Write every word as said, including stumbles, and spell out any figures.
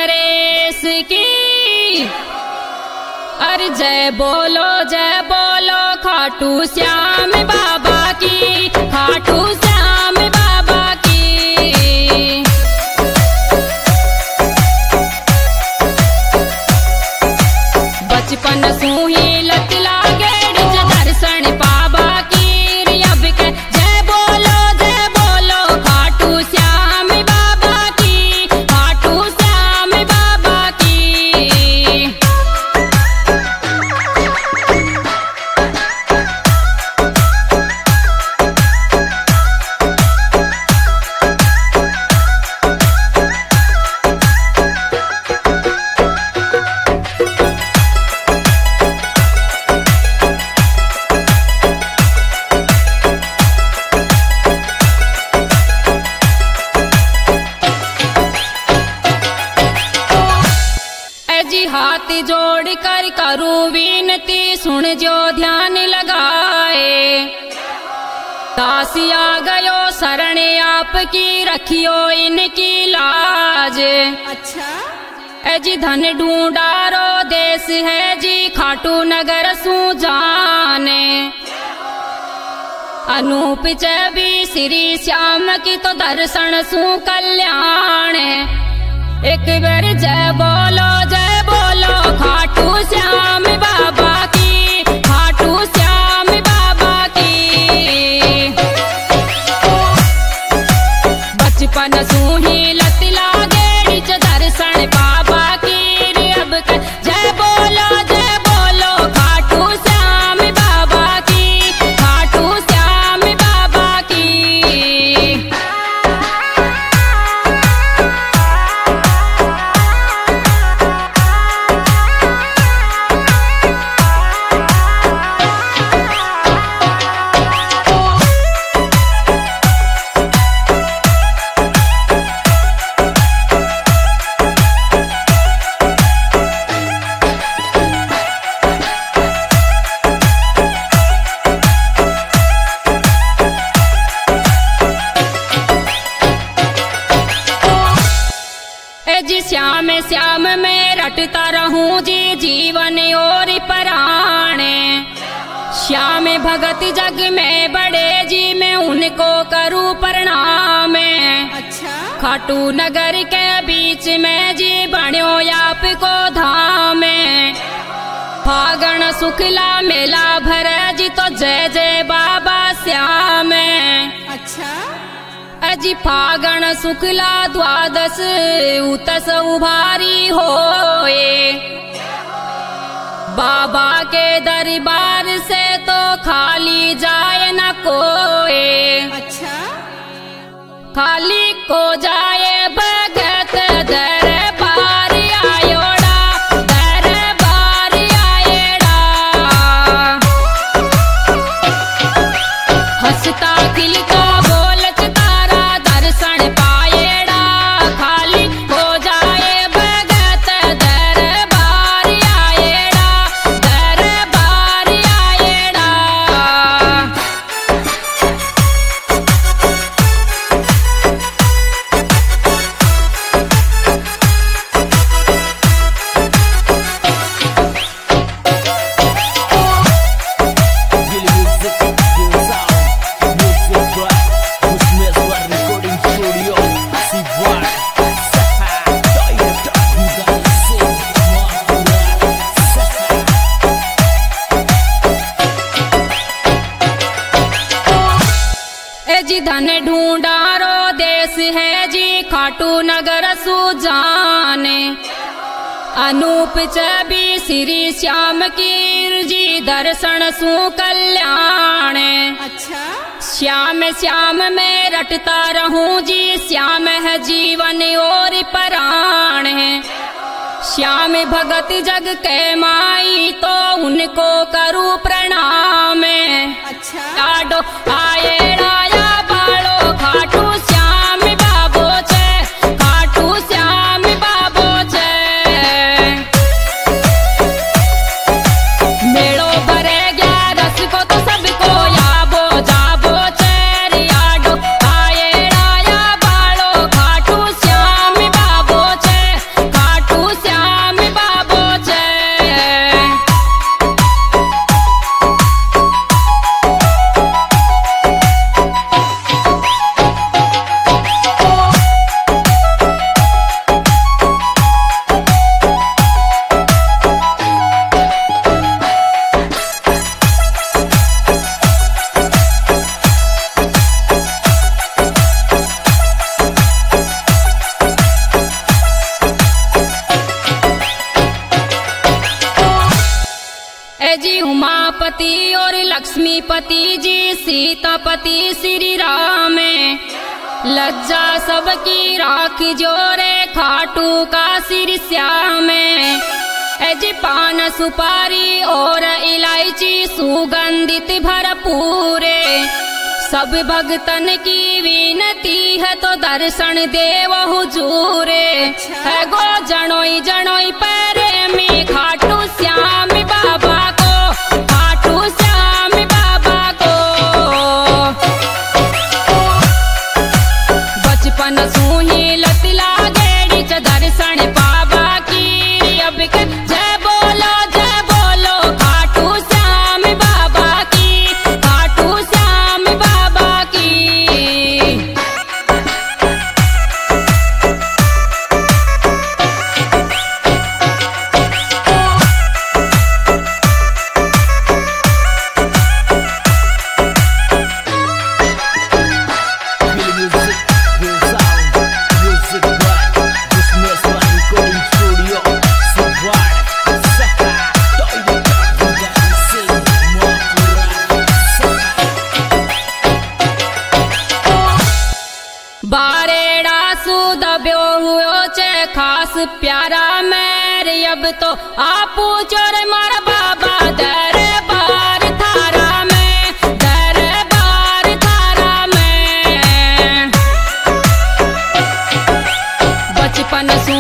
नरेश की। अरे जय बोलो जय बोलो खाटू श्याम बाबा की, खाटू श्याम बाबा की। बचपन सूही लत लागे रिज दर्शन पाबा की। अब के जय बोलो जय बोलो खाटू श्याम बाबा की, खाटू श्याम बाबा की। हाथ जोड़ कर करूं विनती, सुन जो ध्यान लगाए। दासी आ गयो शरण आपकी, रखियो इनकी लाज। अच्छा जी धन ढूंढारो देश है जी, खाटू नगर सू जाने। अनूप चबी श्री श्याम की तो दर्शन सू कल्याण। एक बार जय बोलो जय बोलो खाटू श्याम बाबा की, खाटू श्याम बाबा की। बचपन सूही लत लागे रिज दर्शन बाबा की। अब के जय बोलो जय बोलो खाटू श्याम बाबा की, खाटू श्याम बाबा की। जी श्याम श्याम में रटता रहूं जी, जीवन और प्राण। श्याम भगत जग में बड़े जी, मैं उनको करूं प्रणाम। अच्छा खाटू नगर के बीच में जी, बण्यो आपको धाम। फागण शुक्ला मेला भर जी, तो जय जय बाबा श्याम। अच्छा अजी फागण शुक्ला द्वादश उतस उभारी होए। बाबा के दरबार से तो खाली जाए न कोई। अच्छा खाली को जाए भगत दरबार आयोड़ा, दरबार आएड़ा। हंसता खिलता जी धन ढूंढारो देश है जी, खाटू नगर सू जाने। अनूप चबी श्री श्याम की जी, दर्शन सू कल्याण। अच्छा श्याम श्याम में रटता रहूं जी, श्याम है जीवन और प्राण। श्याम भगत जग के माई, तो उनको करूं प्रणाम। अच्छा आडो आएड़ा बालो खाटू श्याम बाबो छे, खाटू श्याम बाबो छे। मेड़ो भरे गया रस को तो सबको याबो जाबो छे। रियाडो आएड़ा बालो खाटू श्याम बाबो छे, खाटू पार्वती और लक्ष्मीपति जी सीतापति श्री राम। लज्जा सबकी राख जोरे खाटू का सिर श्याम। एजी पान सुपारी और इलायची सुगंधित भरपूरे, सब भक्तन की विनती है तो दर्शन देव हुजूरे। है गो जनोई जनोई पैरे में खाटू श्याम बाबा को, खाटू श्याम बाबा को। बचपन सूही लत लागेड़ी च दर्शन बाबा की, अब के जय बोलो जय बोलो खाटू श्याम बाबा की, खाटू श्याम बाबा की। बारेड़ा सुदब्यो हुओ चे खास प्यारा मेरे, अब तो आपू चोर मार बाबा दरबार थारा में, दरबार थारा में। बचपन